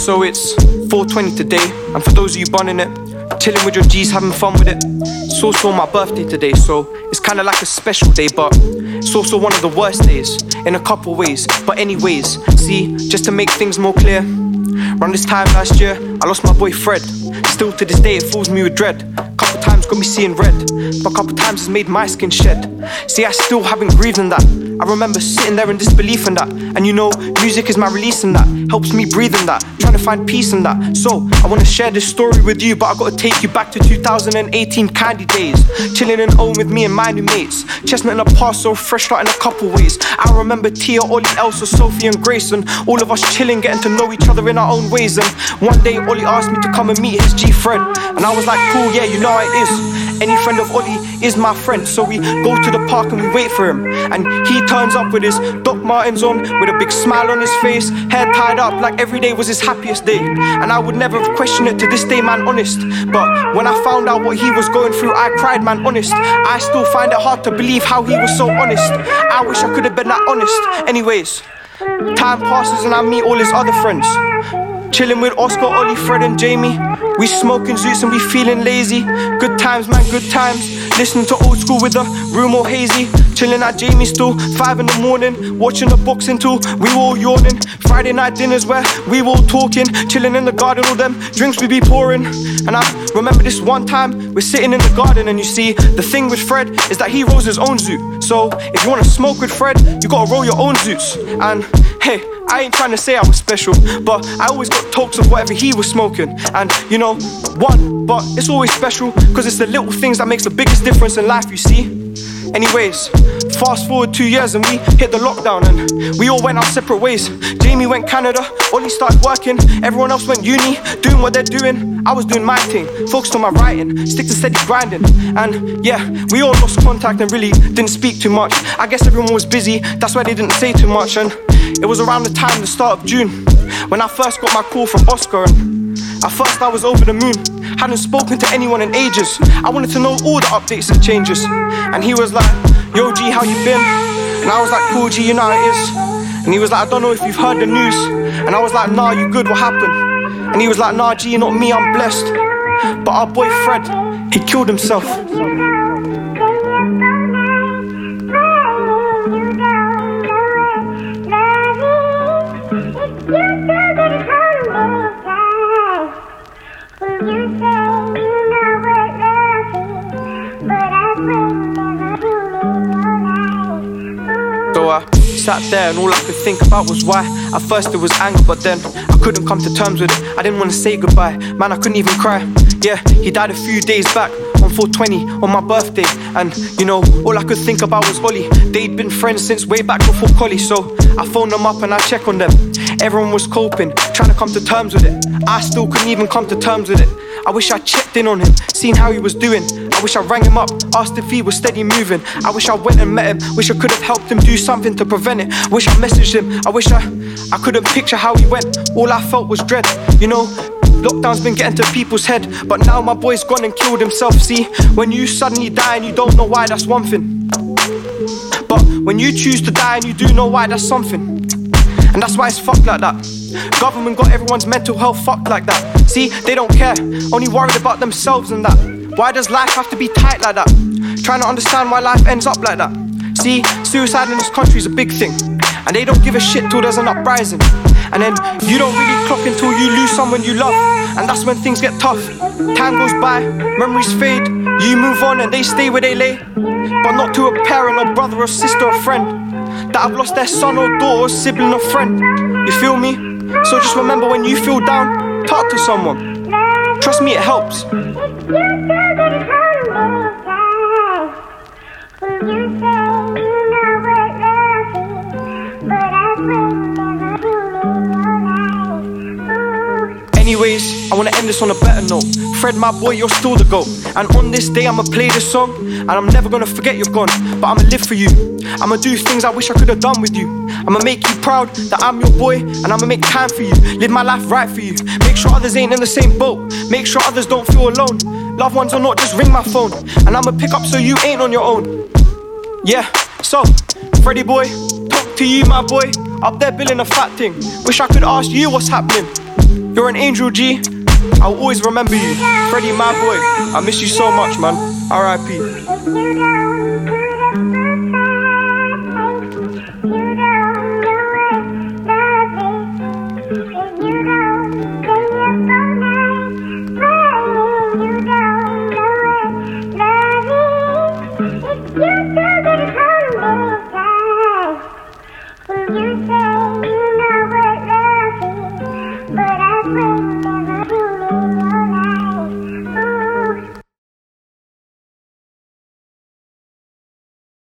So it's 4:20 today, and for those of you bunning it, chilling with your G's, having fun with it. It's also my birthday today, so it's kinda like a special day, but it's also one of the worst days, in a couple ways. But anyways, see, just to make things more clear, around this time last year, I lost my boy Fred. Still to this day, it fills me with dread. Couple times got me seeing red, but couple times it's made my skin shed. See, I still haven't grieved in that. I remember sitting there in disbelief in that. And you know, music is my release in that. Helps me breathe in that, trying to find peace in that. So, I wanna share this story with you, but I gotta take you back to 2018 candy days. Chilling in home with me and my new mates. Chestnut in a past, so fresh out in a couple ways. I remember Tia, Ollie, Elsa, Sophie and Grace, and all of us chilling, getting to know each other in our own ways. And one day, Ollie asked me to come and meet his G friend. And I was like, cool, yeah, you know how it is. Any friend of Ollie is my friend. So we go to the park and we wait for him. And he turns up with his Doc Martens on, with a big smile on his face, hair tied up like every day was his happiest day. And I would never have questioned it to this day, man, honest. But when I found out what he was going through, I cried, man, honest. I still find it hard to believe how he was so honest. I wish I could have been that honest. Anyways, time passes and I meet all his other friends. Chilling with Oscar, Ollie, Fred and Jamie. We smoking zoots and we feeling lazy. Good times, man, good times. Listening to old school with the room all hazy. Chilling at Jamie's still, 5 in the morning. Watching the boxing till we were all yawning. Friday night dinners where we were all talking. Chilling in the garden, all them drinks we be pouring. And I remember this one time, we're sitting in the garden. And you see, the thing with Fred is that he rolls his own zoot. So if you wanna smoke with Fred, you gotta roll your own zoots. And hey, I ain't trying to say I was special, but I always got tokes of whatever he was smoking. And you know, but it's always special, cause it's the little things that makes the biggest difference in life, you see. Anyways, fast forward 2 years and we hit the lockdown and we all went our separate ways. Jamie went Canada, Ollie started working, everyone else went uni, doing what they're doing. I was doing my thing, focused on my writing, stick to steady grinding. And yeah, we all lost contact and really didn't speak too much. I guess everyone was busy, that's why they didn't say too much. And it was around the time, the start of June, when I first got my call from Oscar. And at first I was over the moon, hadn't spoken to anyone in ages. I wanted to know all the updates and changes. And he was like, yo G, how you been? And I was like, cool G, you know how it is. And he was like, I don't know if you've heard the news. And I was like, nah, you good, what happened? And he was like, nah G, not me, I'm blessed. But our boy Fred, he killed himself. So I sat there and all I could think about was why. At first it was anger, but then I couldn't come to terms with it. I didn't want to say goodbye, man, I couldn't even cry. Yeah, he died a few days back on 4/20 on my birthday. And you know, all I could think about was Ollie. They'd been friends since way back before college. So I phoned them up and I checked on them. Everyone was coping, trying to come to terms with it. I still couldn't even come to terms with it. I wish I checked in on him, seen how he was doing. I wish I rang him up, asked if he was steady moving. I wish I went and met him, wish I could have helped him do something to prevent it. Wish I messaged him, I wish I couldn't picture how he went. All I felt was dread, you know. Lockdown's been getting to people's head, but now my boy's gone and killed himself. See, when you suddenly die and you don't know why, that's one thing. But when you choose to die and you do know why, that's something. And that's why it's fucked like that. Government got everyone's mental health fucked like that. See, they don't care, only worried about themselves and that. Why does life have to be tight like that? Trying to understand why life ends up like that. See, suicide in this country is a big thing, and they don't give a shit till there's an uprising. And then you don't really clock until you lose someone you love, and that's when things get tough. Time goes by, memories fade, you move on and they stay where they lay. But not to a parent or brother or sister or friend that have lost their son or daughter or sibling or friend. You feel me? So just remember, when you feel down, talk to someone. Trust me, it helps. Anyways, I wanna end this on a better note. Fred, my boy, you're still the GOAT. And on this day, I'ma play this song, and I'm never gonna forget you're gone. But I'ma live for you, I'ma do things I wish I could have done with you. I'ma make you proud that I'm your boy, and I'ma make time for you, live my life right for you. Make sure others ain't in the same boat, make sure others don't feel alone. Loved ones or not, just ring my phone, and I'ma pick up so you ain't on your own. Yeah, so, Freddie boy, talk to you, my boy. Up there billing a fat thing, wish I could ask you what's happening. You're an angel, G. I'll always remember you. Freddie, my boy, I miss you so much, man. R.I.P. You say